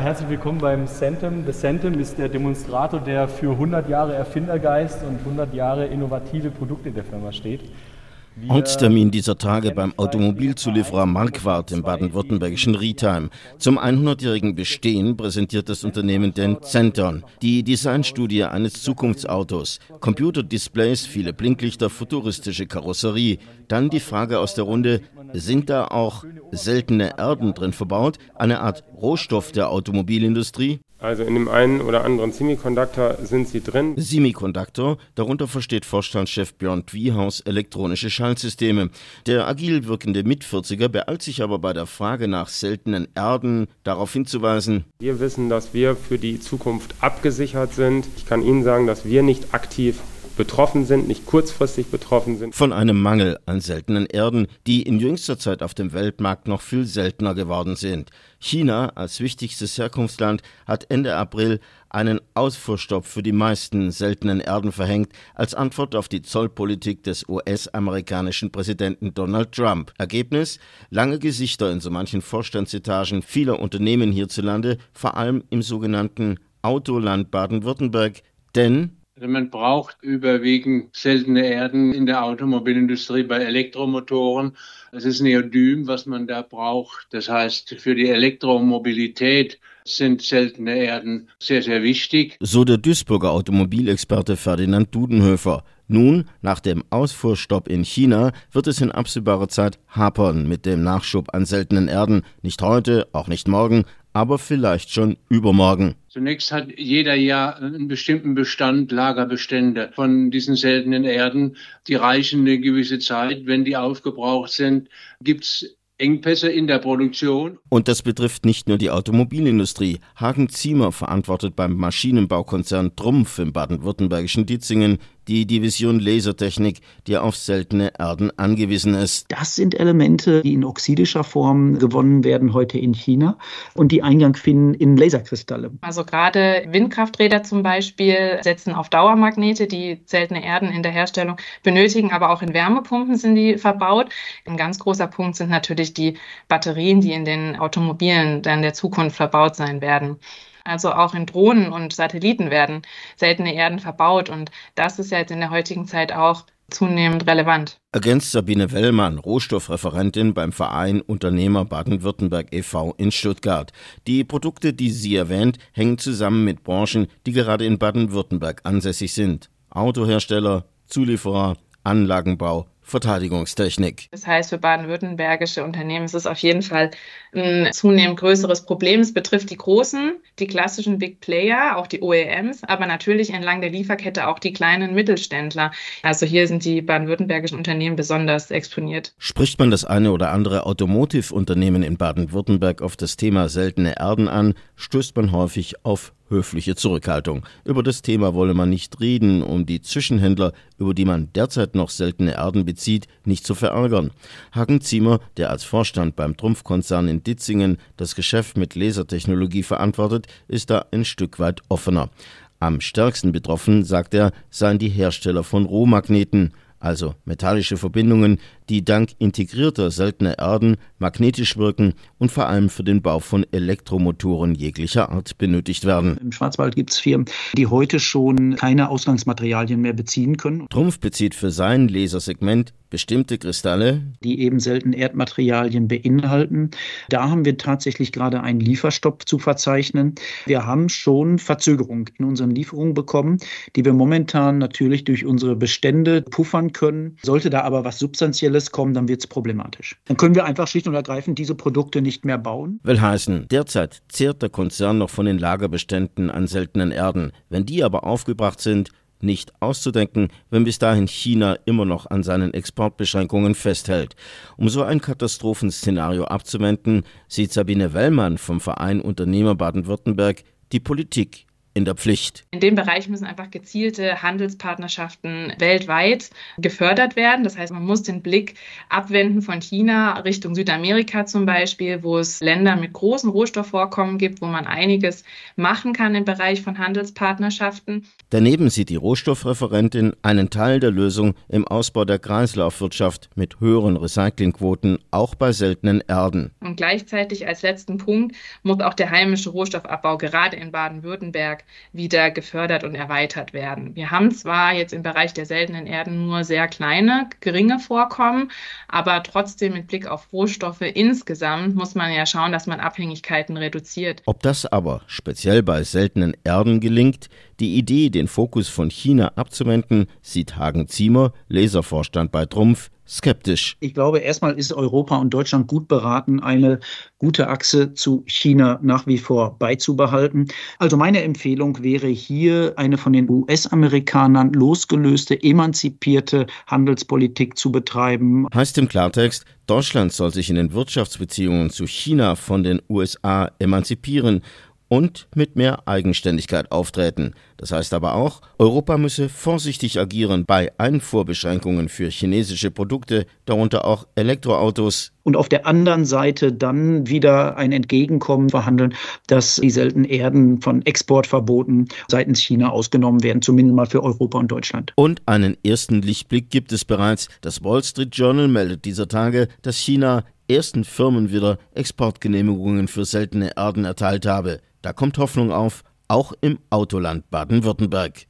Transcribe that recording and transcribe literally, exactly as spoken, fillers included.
herzlich willkommen beim Centum. Das Centum ist der Demonstrator, der für hundert Jahre Erfindergeist und hundert Jahre innovative Produkte der Firma steht. Wir Ortstermin dieser Tage beim Automobilzulieferer Marquardt im baden-württembergischen Rietheim. Zum hundertjährigen Bestehen präsentiert das Unternehmen den Centon, die Designstudie eines Zukunftsautos. Computerdisplays, viele Blinklichter, futuristische Karosserie. Dann die Frage aus der Runde, sind da auch seltene Erden drin verbaut? Eine Art Rohstoff der Automobilindustrie? Also in dem einen oder anderen Semiconductor sind sie drin. Semiconductor, darunter versteht Vorstandschef Björn Twiehaus elektronische Schaltsysteme. Der agil wirkende Mitvierziger beeilt sich aber bei der Frage nach seltenen Erden darauf hinzuweisen: Wir wissen, dass wir für die Zukunft abgesichert sind. Ich kann Ihnen sagen, dass wir nicht aktiv betroffen sind, nicht kurzfristig betroffen sind. Von einem Mangel an seltenen Erden, die in jüngster Zeit auf dem Weltmarkt noch viel seltener geworden sind. China als wichtigstes Herkunftsland hat Ende April einen Ausfuhrstopp für die meisten seltenen Erden verhängt, als Antwort auf die Zollpolitik des U S-amerikanischen Präsidenten Donald Trump. Ergebnis? Lange Gesichter in so manchen Vorstandsetagen vieler Unternehmen hierzulande, vor allem im sogenannten Autoland Baden-Württemberg, denn man braucht überwiegend seltene Erden in der Automobilindustrie bei Elektromotoren. Es ist Neodym, was man da braucht. Das heißt, für die Elektromobilität sind seltene Erden sehr, sehr wichtig. So der Duisburger Automobilexperte Ferdinand Dudenhöfer. Nun, nach dem Ausfuhrstopp in China, wird es in absehbarer Zeit hapern mit dem Nachschub an seltenen Erden. Nicht heute, auch nicht morgen, aber vielleicht schon übermorgen. Zunächst hat jeder Jahr einen bestimmten Bestand, Lagerbestände von diesen seltenen Erden. Die reichen eine gewisse Zeit. Wenn die aufgebraucht sind, gibt's Engpässe in der Produktion. Und das betrifft nicht nur die Automobilindustrie. Hagen Ziemer verantwortet beim Maschinenbaukonzern Trumpf im baden-württembergischen Ditzingen die Division Lasertechnik, die auf seltene Erden angewiesen ist. Das sind Elemente, die in oxidischer Form gewonnen werden heute in China und die Eingang finden in Laserkristalle. Also gerade Windkrafträder zum Beispiel setzen auf Dauermagnete, die seltene Erden in der Herstellung benötigen, aber auch in Wärmepumpen sind die verbaut. Ein ganz großer Punkt sind natürlich die Batterien, die in den Automobilen dann der Zukunft verbaut sein werden. Also auch in Drohnen und Satelliten werden seltene Erden verbaut und das ist ja jetzt in der heutigen Zeit auch zunehmend relevant. Ergänzt Sabine Wellmann, Rohstoffreferentin beim Verein Unternehmer Baden-Württemberg e V in Stuttgart. Die Produkte, die sie erwähnt, hängen zusammen mit Branchen, die gerade in Baden-Württemberg ansässig sind. Autohersteller, Zulieferer, Anlagenbau, Verteidigungstechnik. Das heißt, für baden-württembergische Unternehmen ist es auf jeden Fall ein zunehmend größeres Problem. Es betrifft die großen, die klassischen Big Player, auch die O E Ms, aber natürlich entlang der Lieferkette auch die kleinen Mittelständler. Also hier sind die baden-württembergischen Unternehmen besonders exponiert. Spricht man das eine oder andere Automotive-Unternehmen in Baden-Württemberg auf das Thema seltene Erden an, stößt man häufig auf höfliche Zurückhaltung. Über das Thema wolle man nicht reden, um die Zwischenhändler, über die man derzeit noch seltene Erden bezieht, nicht zu verärgern. Hagen Ziemer, der als Vorstand beim Trumpf-Konzern in Ditzingen das Geschäft mit Lasertechnologie verantwortet, ist da ein Stück weit offener. Am stärksten betroffen, sagt er, seien die Hersteller von Rohmagneten, also metallische Verbindungen, die dank integrierter seltener Erden magnetisch wirken und vor allem für den Bau von Elektromotoren jeglicher Art benötigt werden. Im Schwarzwald gibt es Firmen, die heute schon keine Ausgangsmaterialien mehr beziehen können. Trumpf bezieht für sein Lasersegment bestimmte Kristalle, die eben selten Erdmaterialien beinhalten. Da haben wir tatsächlich gerade einen Lieferstopp zu verzeichnen. Wir haben schon Verzögerung in unseren Lieferungen bekommen, die wir momentan natürlich durch unsere Bestände puffern können. Sollte da aber was Substanzielles kommen, dann wird es problematisch. Dann können wir einfach schlicht und ergreifend diese Produkte nicht mehr bauen. Will heißen, derzeit zehrt der Konzern noch von den Lagerbeständen an seltenen Erden. Wenn die aber aufgebracht sind, nicht auszudenken, wenn bis dahin China immer noch an seinen Exportbeschränkungen festhält. Um so ein Katastrophenszenario abzuwenden, sieht Sabine Wellmann vom Verein Unternehmer Baden-Württemberg die Politik in der Pflicht. In dem Bereich müssen einfach gezielte Handelspartnerschaften weltweit gefördert werden. Das heißt, man muss den Blick abwenden von China Richtung Südamerika zum Beispiel, wo es Länder mit großen Rohstoffvorkommen gibt, wo man einiges machen kann im Bereich von Handelspartnerschaften. Daneben sieht die Rohstoffreferentin einen Teil der Lösung im Ausbau der Kreislaufwirtschaft mit höheren Recyclingquoten, auch bei seltenen Erden. Und gleichzeitig als letzten Punkt muss auch der heimische Rohstoffabbau gerade in Baden-Württemberg wieder gefördert und erweitert werden. Wir haben zwar jetzt im Bereich der seltenen Erden nur sehr kleine, geringe Vorkommen, aber trotzdem mit Blick auf Rohstoffe insgesamt muss man ja schauen, dass man Abhängigkeiten reduziert. Ob das aber speziell bei seltenen Erden gelingt, die Idee, den Fokus von China abzuwenden, sieht Hagen Ziemer, Laservorstand bei Trumpf, skeptisch. Ich glaube, erstmal ist Europa und Deutschland gut beraten, eine gute Achse zu China nach wie vor beizubehalten. Also meine Empfehlung wäre hier, eine von den U S-Amerikanern losgelöste, emanzipierte Handelspolitik zu betreiben. Heißt im Klartext, Deutschland soll sich in den Wirtschaftsbeziehungen zu China von den U S A emanzipieren und mit mehr Eigenständigkeit auftreten. Das heißt aber auch, Europa müsse vorsichtig agieren bei Einfuhrbeschränkungen für chinesische Produkte, darunter auch Elektroautos. Und auf der anderen Seite dann wieder ein Entgegenkommen verhandeln, dass die seltenen Erden von Exportverboten seitens China ausgenommen werden, zumindest mal für Europa und Deutschland. Und einen ersten Lichtblick gibt es bereits. Das Wall Street Journal meldet dieser Tage, dass China ersten Firmen wieder Exportgenehmigungen für seltene Erden erteilt habe. Da kommt Hoffnung auf, auch im Autoland Baden-Württemberg.